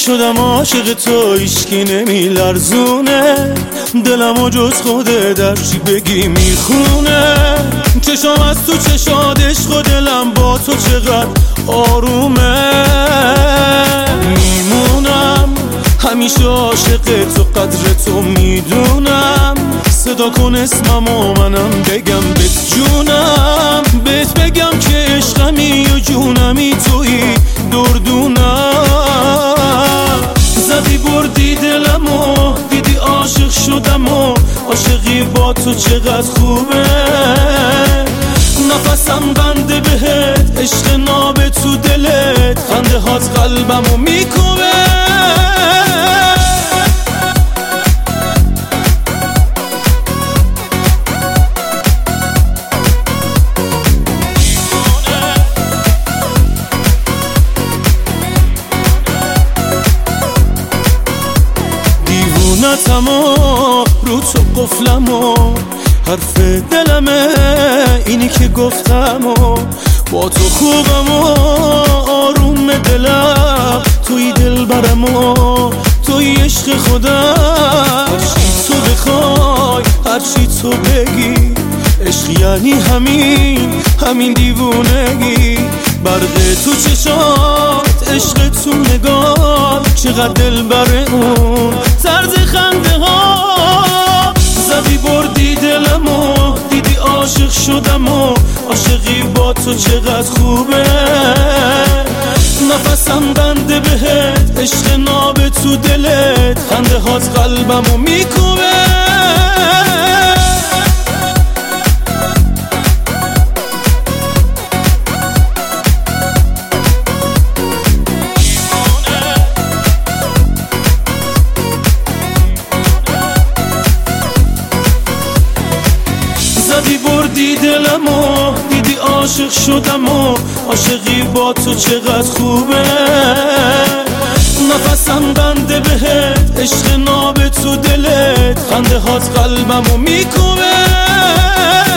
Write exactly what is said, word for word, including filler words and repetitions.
شدم عاشق تو، هیچکی نمیلرزونه دلمو جز خوده در چی بگی میخونه. چشام از تو چشاد عشق و دلم با تو چقدر آرومه. میمونم همیشه عاشق تو، قدر تو میدونم. صدا کن اسممو منم بگم بهت جونم، بهت بگم که عشقمی و جونمی تویی دردونم. زدی بردی دلمو، دیدی عاشق شدم و عاشقی با تو چقدر خوبه. نفسم بنده بهت، عشق ناب تو دلت، خنده هات قلبمو میکوبه. دیوونتمو رو تو قفلمو، حرف دلمه اینی که گفتمو. با تو خوبم و آروم دلم، توی دل برمو، توی عشق خودم. هرچی تو بخوای، هرچی تو بگی، عشق یعنی همین همین دیوونگی. برق تو چشات، عشق تو نگاه، چقدر دل بره اون طرز خنده ها. زدی بردی دلمو، دیدی عاشق شدم و عاشقی با تو چقدر خوبه. نفسم بنده بهت، عشق ناب تو دلت، خنده هات قلبمو میکوبه. زدی بردی دلمو، دیدی عاشق شدم و عاشقی با تو چقدر خوبه. نفسم بنده بهت، عشق ناب تو دلت، خنده هات قلبمو میکوبه.